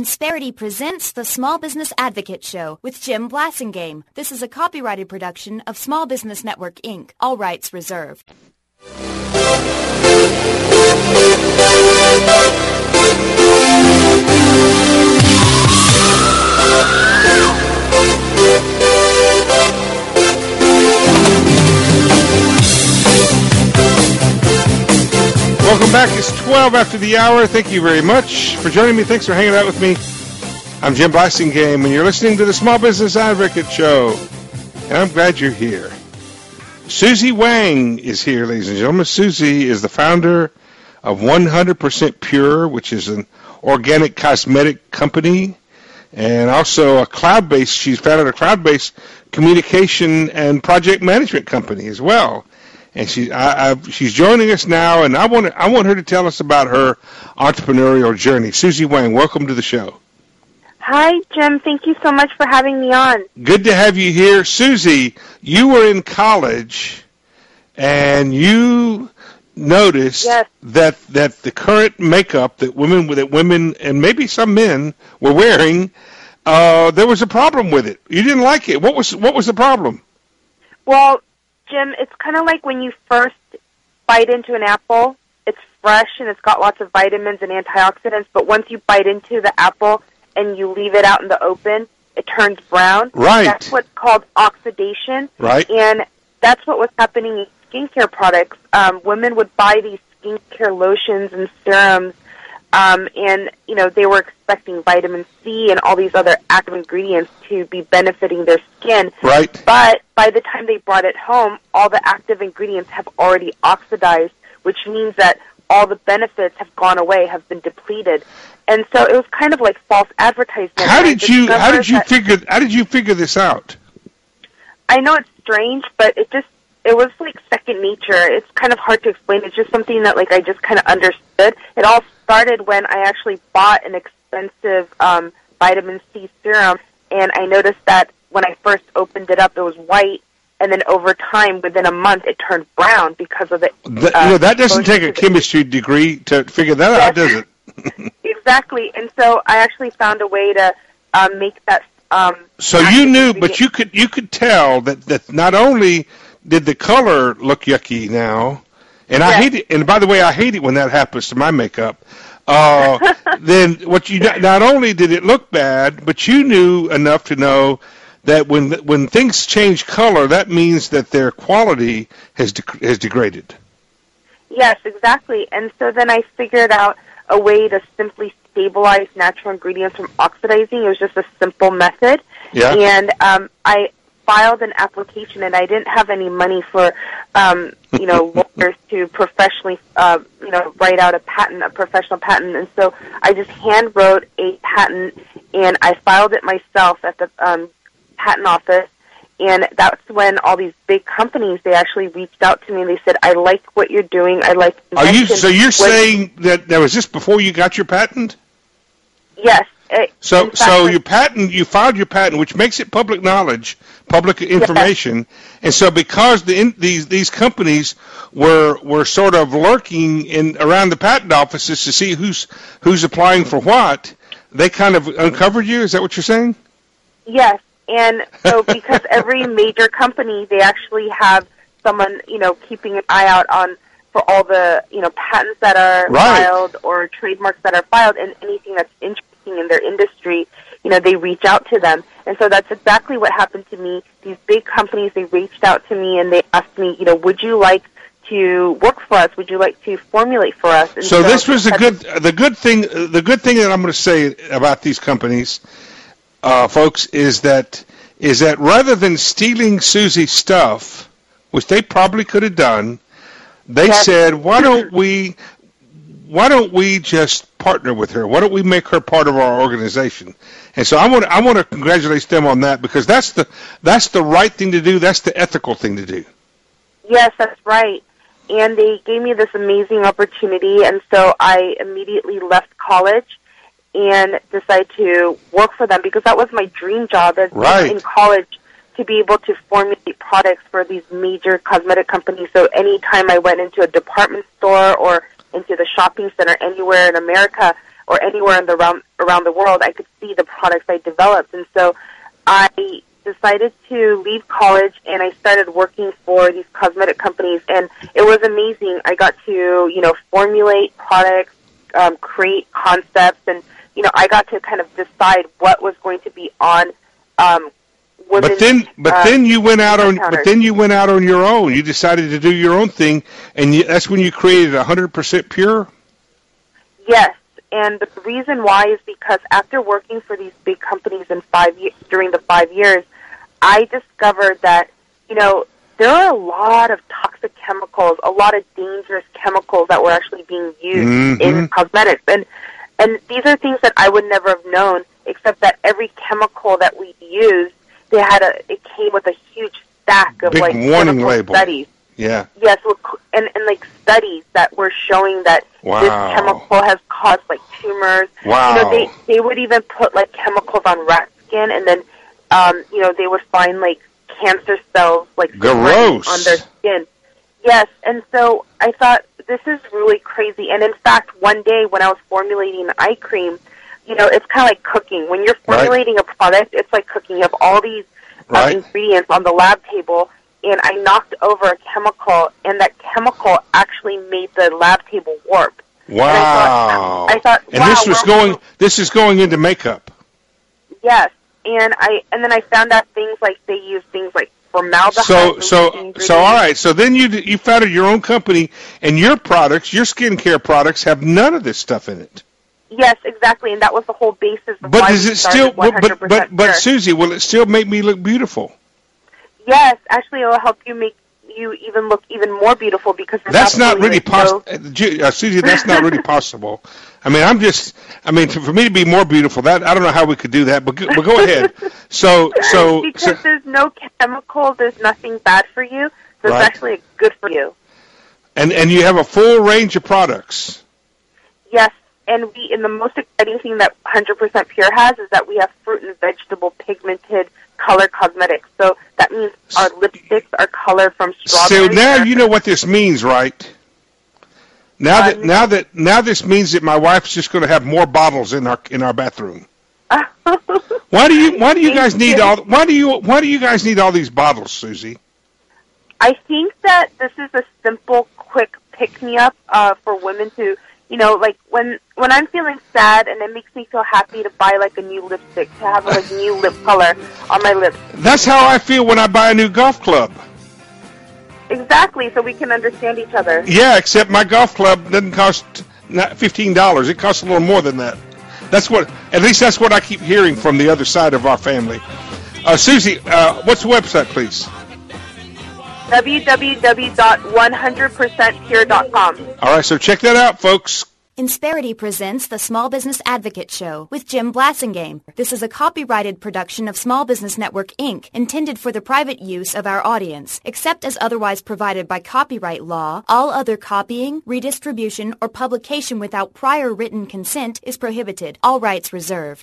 Insperity presents the Small Business Advocate Show with Jim Blasingame. This is a copyrighted production of Small Business Network, Inc., all rights reserved. Welcome back. It's 12 after the hour. Thank you very much for joining me. Thanks for hanging out with me. I'm Jim Blasingame, and you're listening to the Small Business Advocate Show. And I'm glad you're here. Susie Wang is here, ladies and gentlemen. Susie is the founder of 100% Pure, which is an organic cosmetic company, and also a cloud-based, she's founded a cloud-based communication and project management company as well. And she's joining us now, and I want her to tell us about her entrepreneurial journey. Susie Wang, welcome to the show. Hi, Jim. Thank you so much for having me on. Good to have you here. Susie, you were in college, and you noticed that the current makeup that women and maybe some men were wearing, there was a problem with it. You didn't like it. What was the problem? Well, Jim, it's kind of like when you first bite into an apple. It's fresh and it's got lots of vitamins and antioxidants, but once you bite into the apple and you leave it out in the open, it turns brown. Right. That's what's called oxidation. Right. And that's what was happening in skincare products. Women would buy these skincare lotions and serums, and, you know, they were expecting vitamin C and all these other active ingredients to be benefiting their skin. Right. But by the time they brought it home, all the active ingredients have already oxidized, which means that all the benefits have gone away, have been depleted. And so it was kind of like false advertisement. How did you figure this out? I know it's strange, but it was like second nature. It's kind of hard to explain. It's just something that I just kind of understood. It all started when I actually bought an expensive vitamin C serum, and I noticed that when I first opened it up, it was white, and then over time, within a month, it turned brown because of it. That doesn't take a chemistry degree to figure that out, does it? Exactly, and so I actually found a way to make that. So you knew, but you could tell that not only did the color look yucky now, and I hate it. And by the way, I hate it when that happens to my makeup. Then not only did it look bad, but you knew enough to know that when things change color, that means that their quality has degraded. Yes, exactly. And so then I figured out a way to simply stabilize natural ingredients from oxidizing. It was just a simple method. Yeah. And I filed an application, and I didn't have any money for, lawyers to professionally, write out a professional patent. And so I just hand wrote a patent, and I filed it myself at the patent office. And that's when all these big companies, they actually reached out to me and they said, "I like what you're doing. I like." So you're saying that was just before you got your patent? Yes. So your patent, you filed your patent, which makes it public knowledge, public information, yes. And so because these companies were sort of lurking around the patent offices to see who's applying for what, they kind of uncovered you. Is that what you're saying? Yes. And so because every major company, they actually have someone, keeping an eye out for all the, patents that are filed or trademarks that are filed, and anything that's interesting in their industry, they reach out to them. And so that's exactly what happened to me. These big companies, they reached out to me and they asked me, would you like to work for us? Would you like to formulate for us? And so this was the good thing that I'm going to say about these companies, folks, is that rather than stealing Susie's stuff, which they probably could have done, they said, why don't we just partner with her? Why don't we make her part of our organization? And so I want to congratulate them on that, because that's the right thing to do. That's the ethical thing to do. Yes, that's right. And they gave me this amazing opportunity, and so I immediately left college and decided to work for them, because that was my dream job in college, to be able to formulate products for these major cosmetic companies. So anytime I went into a department store or into the shopping center anywhere in America, or anywhere in the around the world, I could see the products I developed. And so I decided to leave college, and I started working for these cosmetic companies, and it was amazing. I got to, formulate products, create concepts, and, I got to kind of decide what was going to be on women's But then you went out on your own. You decided to do your own thing, and that's when you created 100% Pure? Yes. And the reason why is because after working for these big companies during the 5 years, I discovered that, there are a lot of toxic chemicals, a lot of dangerous chemicals that were actually being used in cosmetics. And these are things that I would never have known, except that every chemical that we used, it came with a huge stack of big warning label. Studies. Yeah. Yes, and studies that were showing that this chemical has caused tumors. Wow. They would even put chemicals on rat skin, and then they would find cancer cells gross on their skin. Yes, and so I thought this is really crazy. And in fact, one day when I was formulating an eye cream, it's kind of like cooking. When you're formulating a product, it's like cooking. You have all these ingredients on the lab table, and I knocked over a chemical, and that chemical actually made the lab table warp. Wow! And I thought, and this is going into makeup. Yes, and then I found out things they use things like formaldehyde. So all right. So then you founded your own company, and your products, your skincare products, have none of this stuff in it. Yes, exactly, and that was the whole basis of but why does we it still? started 100% But Susie, will it still make me look beautiful? Yes, actually, it will help you make you even look even more beautiful because that's not really possible, Susie. That's not really possible. I mean, for me to be more beautiful, I don't know how we could do that. But go ahead. So because there's no chemical, there's nothing bad for you. So it's actually good for you. And you have a full range of products. Yes. And the most exciting thing that 100% Pure has is that we have fruit and vegetable pigmented color cosmetics. So that means our lipsticks are colored from strawberry. So now you know what this means, right? Now this means that my wife's just going to have more bottles in our bathroom. Why do you guys need all these bottles, Susie? I think that this is a simple, quick pick-me-up for women to. When I'm feeling sad and it makes me feel happy to buy a new lipstick, to have a new lip color on my lips. That's how I feel when I buy a new golf club. Exactly, so we can understand each other. Yeah, except my golf club doesn't cost $15. It costs a little more than that. At least that's what I keep hearing from the other side of our family. Susie, what's the website, please? www.100percentpure.com. All right, so check that out, folks. Insperity presents the Small Business Advocate Show with Jim Blassingame. This is a copyrighted production of Small Business Network, Inc., intended for the private use of our audience. Except as otherwise provided by copyright law, all other copying, redistribution, or publication without prior written consent is prohibited. All rights reserved.